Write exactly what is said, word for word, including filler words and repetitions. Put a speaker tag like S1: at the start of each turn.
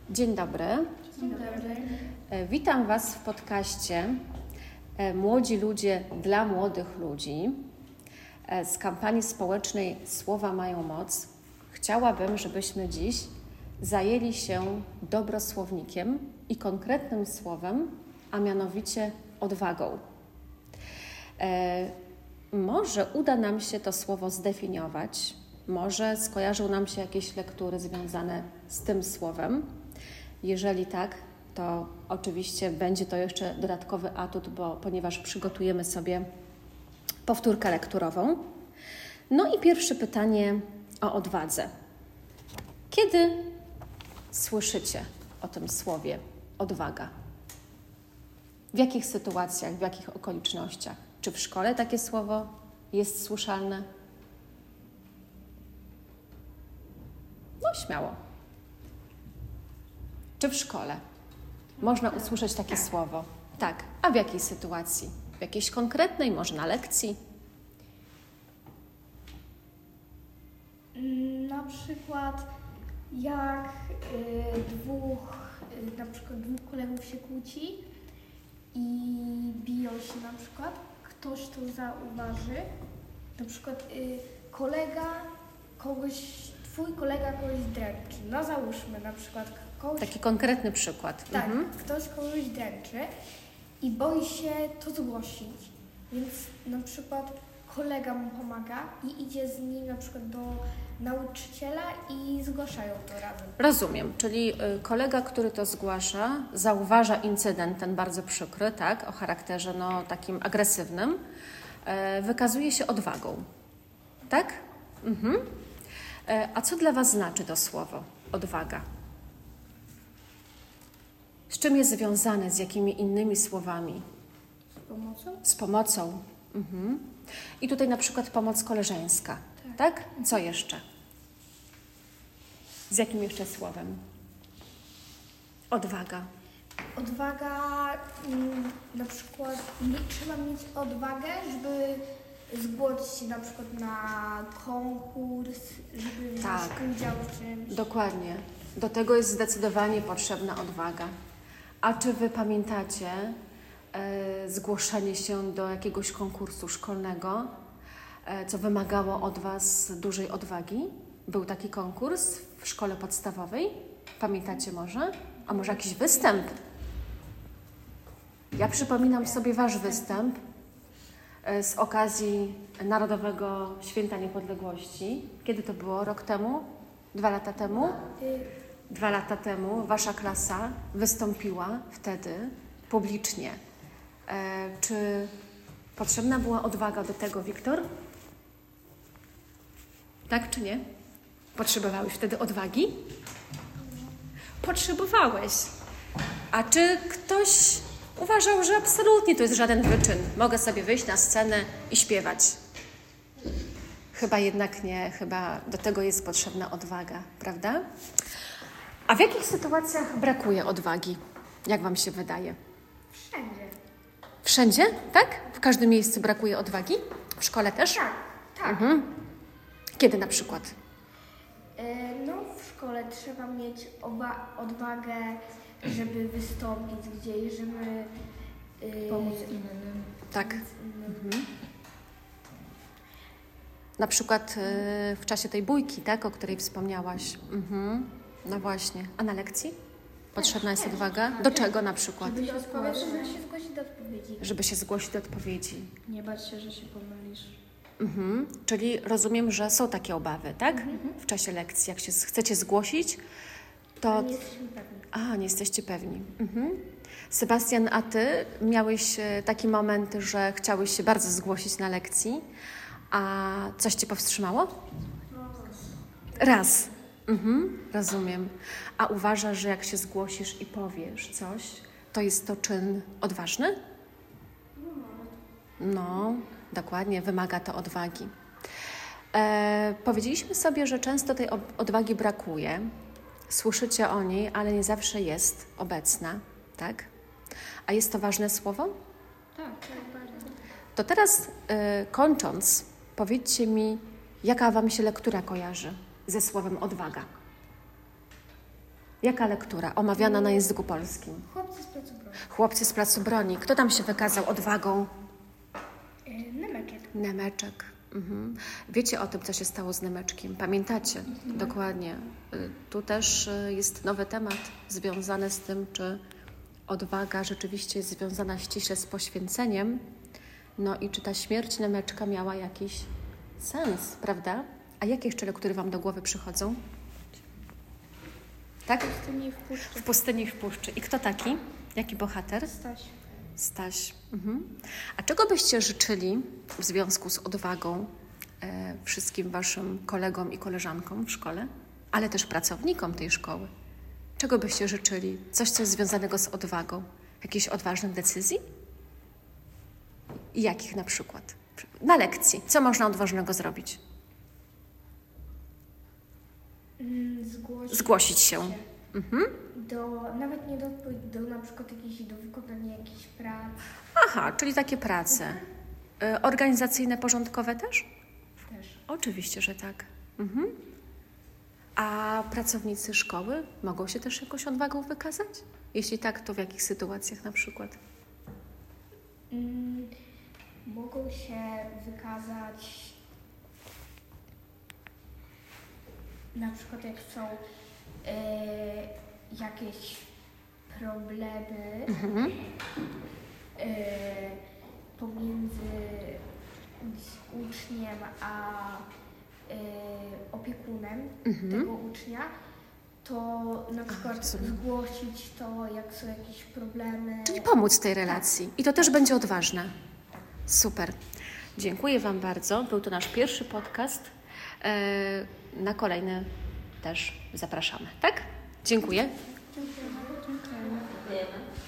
S1: Dzień dobry.
S2: Dzień dobry.
S1: Witam Was w podcaście Młodzi Ludzie dla Młodych Ludzi z kampanii społecznej Słowa mają moc. Chciałabym, żebyśmy dziś zajęli się dobrosłownikiem i konkretnym słowem, a mianowicie odwagą. E, może uda nam się to słowo zdefiniować, może skojarzą nam się jakieś lektury związane z tym słowem. Jeżeli tak, to oczywiście będzie to jeszcze dodatkowy atut, bo ponieważ przygotujemy sobie powtórkę lekturową. No i pierwsze pytanie o odwadze. Kiedy słyszycie o tym słowie odwaga? W jakich sytuacjach, w jakich okolicznościach? Czy w szkole takie słowo jest słyszalne? No śmiało. Czy w szkole można usłyszeć takie słowo? Tak. A w jakiej sytuacji? W jakiejś konkretnej, może na lekcji?
S2: Na przykład jak y, dwóch, y, na przykład dwóch kolegów się kłóci i biją się na przykład, ktoś to zauważy, na przykład y, kolega kogoś, twój kolega kogoś dręczy, no załóżmy na przykład kogoś...
S1: Taki konkretny przykład.
S2: Tak,
S1: Mhm.
S2: ktoś kogoś dręczy i boi się to zgłosić, więc na przykład kolega mu pomaga i idzie z nim na przykład do nauczyciela i zgłaszają to razem.
S1: Rozumiem, czyli kolega, który to zgłasza, zauważa incydent ten bardzo przykry, tak, o charakterze no, takim agresywnym, e, wykazuje się odwagą, tak? Mhm. E, a co dla Was znaczy to słowo odwaga? Z czym jest związane, z jakimi innymi słowami?
S2: Z pomocą?
S1: Z pomocą. Mhm. I tutaj na przykład pomoc koleżeńska, tak. tak? Co jeszcze? Z jakim jeszcze słowem? Odwaga.
S2: Odwaga, mm, na przykład nie, trzeba mieć odwagę, żeby zgłosić się na przykład na konkurs, żeby wziąć
S1: Tak.
S2: udział w czymś.
S1: Dokładnie. Do tego jest zdecydowanie potrzebna odwaga. A czy Wy pamiętacie e, zgłoszenie się do jakiegoś konkursu szkolnego, e, co wymagało od Was dużej odwagi? Był taki konkurs w szkole podstawowej? Pamiętacie może? A może jakiś występ? Ja przypominam sobie Wasz występ e, z okazji Narodowego Święta Niepodległości. Kiedy to było? Rok temu? Dwa lata temu?
S2: Y,
S1: Dwa lata temu Wasza klasa wystąpiła wtedy publicznie. E, czy potrzebna była odwaga do tego, Wiktor? Tak czy nie? Potrzebowałeś wtedy odwagi? Potrzebowałeś. A czy ktoś uważał, że absolutnie to jest żaden wyczyn? Mogę sobie wyjść na scenę i śpiewać. Chyba jednak nie. Chyba do tego jest potrzebna odwaga, prawda? A w jakich sytuacjach brakuje odwagi? Jak Wam się wydaje?
S2: Wszędzie.
S1: Wszędzie? Tak? W każdym miejscu brakuje odwagi? W szkole też?
S2: Tak, tak.
S1: Mhm. Kiedy na przykład?
S2: Y, no w szkole trzeba mieć oba- odwagę, żeby wystąpić gdzieś, żeby y,
S3: Pomóc innym.
S1: Tak.
S2: pomóc innym.
S1: Mhm. Na przykład y, w czasie tej bójki, tak? O której wspomniałaś. Mhm. No właśnie. A na lekcji? Potrzebna jest odwaga? Do czego na przykład?
S2: Żeby się zgłosić, żeby się zgłosić do odpowiedzi.
S1: Żeby się zgłosić do odpowiedzi.
S3: Nie bać się, że się pomylisz.
S1: Mhm. Czyli rozumiem, że są takie obawy, tak?
S2: Mhm.
S1: W czasie lekcji. Jak się z- chcecie zgłosić, to...
S2: Nie jesteśmy pewni.
S1: A, nie jesteście pewni. Mhm. Sebastian, a Ty miałeś e, taki moment, że chciałeś się bardzo zgłosić na lekcji, a coś Cię powstrzymało? Raz. Mhm. Rozumiem. A uważasz, że jak się zgłosisz i powiesz coś, to jest to czyn odważny? No, dokładnie, wymaga to odwagi. E, powiedzieliśmy sobie, że często tej ob- odwagi brakuje. Słyszycie o niej, ale nie zawsze jest obecna, tak? A jest to ważne słowo?
S3: Tak, tak, bardzo.
S1: To teraz y, kończąc, powiedzcie mi, jaka Wam się lektura kojarzy ze słowem odwaga? Jaka lektura omawiana na języku polskim?
S2: Chłopcy z placu broni.
S1: Chłopcy z placu broni. Kto tam się wykazał odwagą?
S2: Yy, Nemeczek.
S1: Nemeczek. Mhm. Wiecie o tym, co się stało z Nemeczkiem? Pamiętacie? Mhm. Dokładnie. Y, Tu też y, jest nowy temat związany z tym, czy odwaga rzeczywiście jest związana ściśle z poświęceniem. No i czy ta śmierć Nemeczka miała jakiś sens, prawda? A jakie jeszcze lektury Wam do głowy przychodzą? Tak?
S3: W pustyni i w puszczy.
S1: W pustyni i w puszczy. I kto taki? Jaki bohater?
S3: Staś.
S1: Staś. Mhm. A czego byście życzyli w związku z odwagą e, wszystkim Waszym kolegom i koleżankom w szkole, ale też pracownikom tej szkoły? Czego byście życzyli? Coś, co jest związanego z odwagą? Jakichś odważnych decyzji? I jakich na przykład? Na lekcji. Co można odważnego zrobić?
S2: Yy, zgłosić,
S1: Zgłosić się. Mhm.
S2: Do, nawet nie do, do na przykład jakiejś, do wykonania jakichś prac.
S1: Aha, czyli takie prace. E, organizacyjne, porządkowe też?
S2: Też.
S1: Oczywiście, że tak. Mhm. A pracownicy szkoły mogą się też jakąś odwagą wykazać? Jeśli tak, to w jakich sytuacjach na przykład?
S2: Mm, mogą się wykazać na przykład jak są y, jakieś problemy
S1: Mhm.
S2: y, pomiędzy uczniem a y, opiekunem
S1: Mhm.
S2: tego ucznia, to na przykład
S1: rozumiem.
S2: zgłosić to, jak są jakieś problemy.
S1: Czyli pomóc tej relacji. I to też będzie odważne. Super. Dziękuję Wam bardzo. Był to nasz pierwszy podcast. E, Na kolejny też zapraszamy. Tak? Dziękuję.
S3: Dziękujemy. Dziękujemy.